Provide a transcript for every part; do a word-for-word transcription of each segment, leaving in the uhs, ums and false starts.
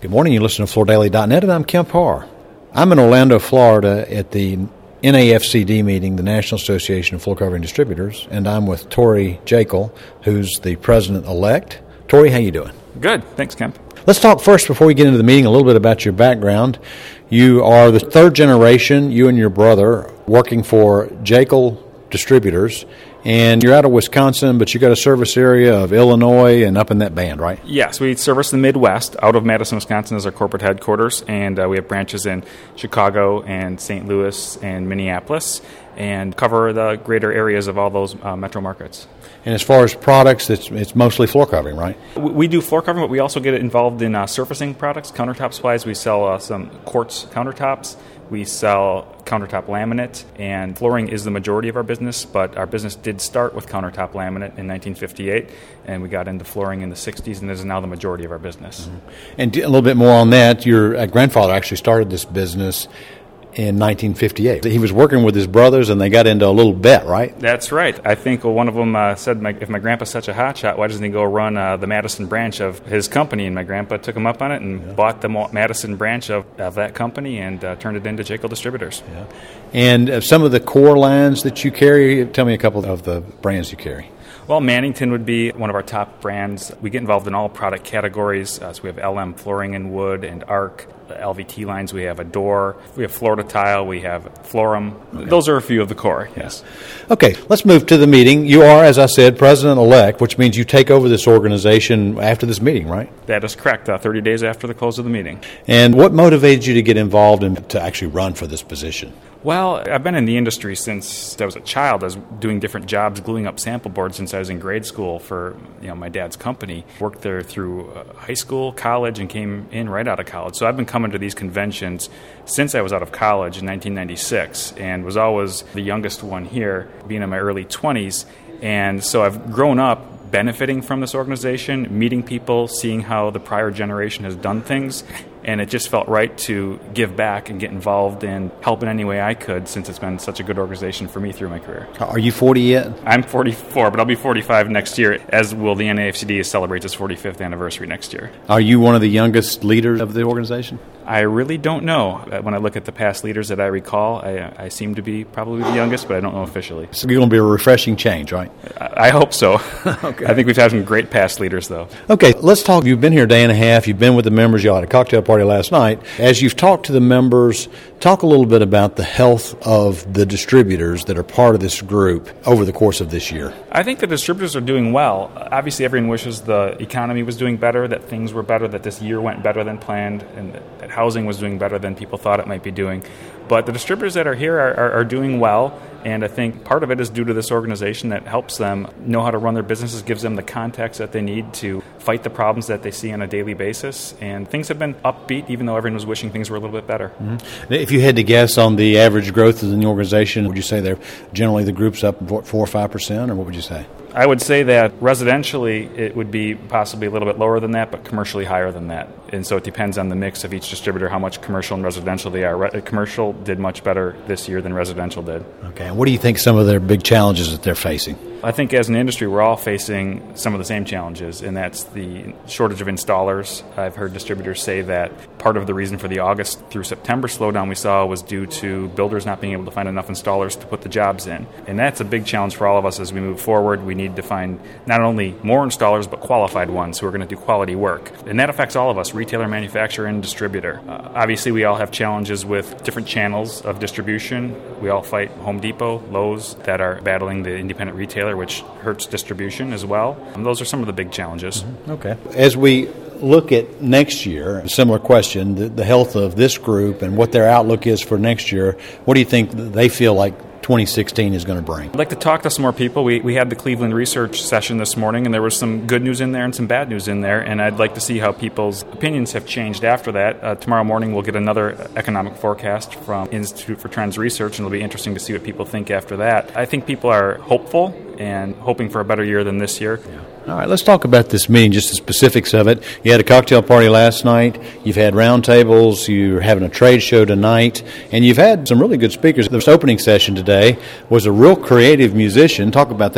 Good morning. You listen to Florida Daily dot net, and I'm Kemp Harr. I'm in Orlando, Florida at the N A F C D meeting, the National Association of Floor Covering Distributors, and I'm with Tori Jekyll, who's the president-elect. Tori, how you doing? Good. Thanks, Kemp. Let's talk first, before we get into the meeting, a little bit about your background. You are the third generation, you and your brother, working for Jekyll Distributors, and you're out of Wisconsin, but you got a service area of Illinois and up in that band, right? Yes, we service the Midwest. Out of Madison, Wisconsin is our corporate headquarters, and uh, we have branches in Chicago and Saint Louis and Minneapolis, and cover the greater areas of all those uh, metro markets. And as far as products, it's, it's mostly floor covering, right? We, we do floor covering, but we also get involved in uh, surfacing products, countertop supplies. We sell uh, some quartz countertops. We sell countertop laminate, and flooring is the majority of our business, but our business did start with countertop laminate in nineteen fifty-eight, and we got into flooring in the sixties, and this is now the majority of our business. Mm-hmm. And a little bit more on that, your uh, grandfather actually started this business in nineteen fifty-eight. He was working with his brothers, and they got into a little bet, right? That's right. I think one of them uh, said, my, if my grandpa's such a hotshot, why doesn't he go run uh, the Madison branch of his company? And my grandpa took him up on it and yeah. bought the Madison branch of, of that company and uh, turned it into Jekyll Distributors. Yeah. And uh, some of the core lines that you carry, tell me a couple of the brands you carry. Well, Mannington would be one of our top brands. We get involved in all product categories. Uh, so we have L M Flooring and Wood and ARC. The L V T lines, we have Adore. We have Florida Tile. We have Florum. Okay. Those are a few of the core, yes. Okay, let's move to the meeting. You are, as I said, president-elect, which means you take over this organization after this meeting, right? That is correct, uh, thirty days after the close of the meeting. And what motivated you to get involved and to actually run for this position? Well, I've been in the industry since I was a child. I was doing different jobs, gluing up sample boards since I was in grade school for you know my dad's company. Worked there through uh, high school, college, and came in right out of college. So I've been coming to these conventions since I was out of college in nineteen ninety-six, and was always the youngest one here, being in my early twenties. And so I've grown up benefiting from this organization, meeting people, seeing how the prior generation has done things. And it just felt right to give back and get involved and help in any way I could, since it's been such a good organization for me through my career. Are you forty yet? I'm forty-four, but I'll be forty-five next year, as will the N A F C D celebrate its forty-fifth anniversary next year. Are you one of the youngest leaders of the organization? I really don't know. When I look at the past leaders that I recall, I, I seem to be probably the youngest, but I don't know officially. So you're going to be a refreshing change, right? I, I hope so. Okay. I think we've had some great past leaders, though. Okay, let's talk. You've been here a day and a half. You've been with the members. You all had a cocktail party last night. As you've talked to the members, talk a little bit about the health of the distributors that are part of this group over the course of this year. I think the distributors are doing well. Obviously, everyone wishes the economy was doing better, that things were better, that this year went better than planned, and that, that housing was doing better than people thought it might be doing. But the distributors that are here are, are, are doing well, and I think part of it is due to this organization that helps them know how to run their businesses, gives them the context that they need to fight the problems that they see on a daily basis. And things have been upbeat, even though everyone was wishing things were a little bit better. Mm-hmm. If you had to guess on the average growth of the organization, would you say they're generally the group's up four or five percent, or what would you say? I would say that residentially it would be possibly a little bit lower than that, but commercially higher than that. And so it depends on the mix of each distributor, how much commercial and residential they are. Re- commercial did much better this year than residential did. Okay. And what do you think some of their big challenges that they're facing? I think as an industry, we're all facing some of the same challenges, and that's the shortage of installers. I've heard distributors say that part of the reason for the August through September slowdown we saw was due to builders not being able to find enough installers to put the jobs in. And that's a big challenge for all of us as we move forward. We need to find not only more installers, but qualified ones who are going to do quality work. And that affects all of us, retailer, manufacturer, and distributor. Uh, obviously, we all have challenges with different channels of distribution. We all fight Home Depot, Lowe's, that are battling the independent retailer, which hurts distribution as well. And those are some of the big challenges. Mm-hmm. Okay. As we look at next year, a similar question, the, the health of this group and what their outlook is for next year, what do you think they feel like twenty sixteen is going to bring? I'd like to talk to some more people. We we had the Cleveland research session this morning, and there was some good news in there and some bad news in there, and I'd like to see how people's opinions have changed after that. Uh, tomorrow morning we'll get another economic forecast from Institute for Trends Research, and it'll be interesting to see what people think after that. I think people are hopeful and hoping for a better year than this year. Yeah. All right, let's talk about this meeting, just the specifics of it. You had a cocktail party last night. You've had roundtables. You're having a trade show tonight. And you've had some really good speakers. This opening session today was a real creative musician. Talk about that.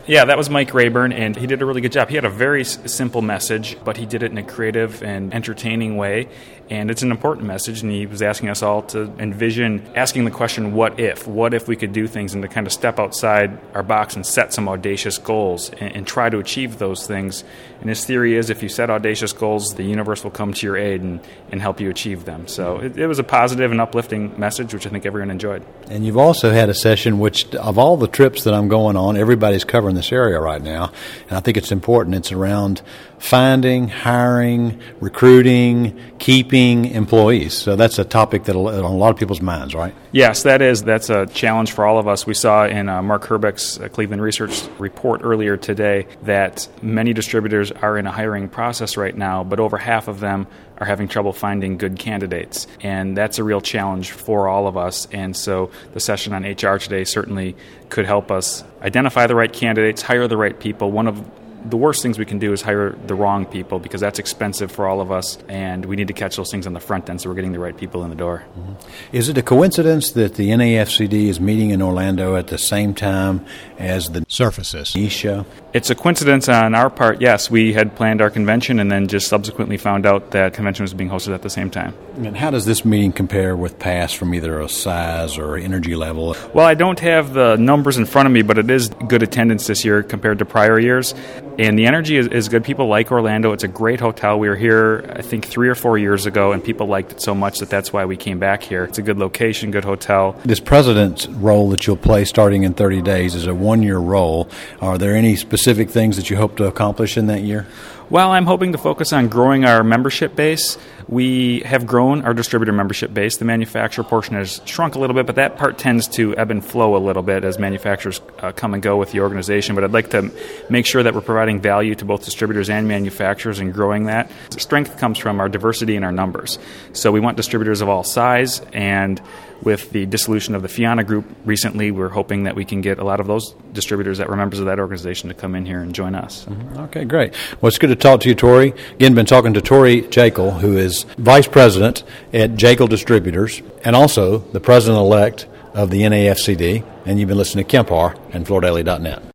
Yeah, that was Mike Rayburn, and he did a really good job. He had a very s- simple message, but he did it in a creative and entertaining way, and it's an important message, and he was asking us all to envision asking the question, what if? What if we could do things, and to kind of step outside our box and set some audacious goals and, and try to achieve those things. And his theory is if you set audacious goals, the universe will come to your aid and, and help you achieve them. So it, it was a positive and uplifting message, which I think everyone enjoyed. And you've also had a session which, of all the trips that I'm going on, everybody's covering this area right now, and I think it's important. It's around finding, hiring, recruiting, keeping employees. So that's a topic that on a lot of people's minds, right? Yes, that is. That's a challenge for all of us. We saw in uh, Mark Herbeck's uh, Cleveland Research report earlier today that many distributors are in a hiring process right now, but over half of them are having trouble finding good candidates. And that's a real challenge for all of us. And so the session on H R today certainly could help us identify the right candidates, hire the right people. One of the worst things we can do is hire the wrong people, because that's expensive for all of us, and we need to catch those things on the front end so we're getting the right people in the door. Mm-hmm. Is it a coincidence that the N A F C D is meeting in Orlando at the same time as the Surfaces East show? It's a coincidence on our part, yes. We had planned our convention and then just subsequently found out that convention was being hosted at the same time. And how does this meeting compare with past from either a size or energy level? Well, I don't have the numbers in front of me, but it is good attendance this year compared to prior years. And the energy is, is good. People like Orlando. It's a great hotel. We were here, I think, three or four years ago, and people liked it so much that that's why we came back here. It's a good location, good hotel. This president's role that you'll play starting in thirty days is a one-year role. Are there any specific things that you hope to accomplish in that year? Well, I'm hoping to focus on growing our membership base. We have grown our distributor membership base. The manufacturer portion has shrunk a little bit, but that part tends to ebb and flow a little bit as manufacturers uh, come and go with the organization. But I'd like to make sure that we're providing value to both distributors and manufacturers and growing that. The strength comes from our diversity in our numbers. So we want distributors of all size, and with the dissolution of the Fiona Group recently, we're hoping that we can get a lot of those distributors that were members of that organization to come in here and join us. Mm-hmm. Okay, great. Well, it's good to talk to you, Tori. Again, been talking to Tori Jekyll, who is Vice President at Jekyll Distributors and also the President-elect of the N A F C D, and you've been listening to Kemp Harr and Florida Daily dot net.